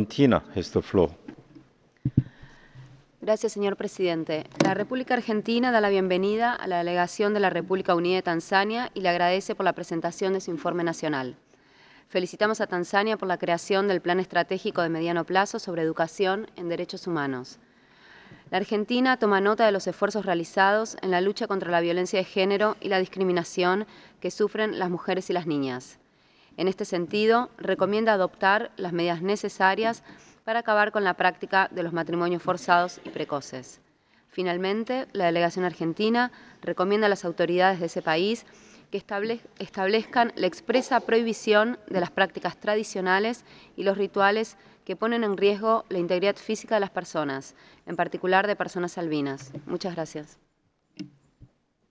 Argentina has the floor. Gracias, señor presidente. La República Argentina da la bienvenida a la delegación de la República Unida de Tanzania y le agradece por la presentación de su informe nacional. Felicitamos a Tanzania por la creación del Plan Estratégico de Mediano Plazo sobre Educación en Derechos Humanos. La Argentina toma nota de los esfuerzos realizados en la lucha contra la violencia de género y la discriminación que sufren las mujeres y las niñas. En este sentido, recomienda adoptar las medidas necesarias para acabar con la práctica de los matrimonios forzados y precoces. Finalmente, la delegación argentina recomienda a las autoridades de ese país que establezcan la expresa prohibición de las prácticas tradicionales y los rituales que ponen en riesgo la integridad física de las personas, en particular de personas albinas. Muchas gracias.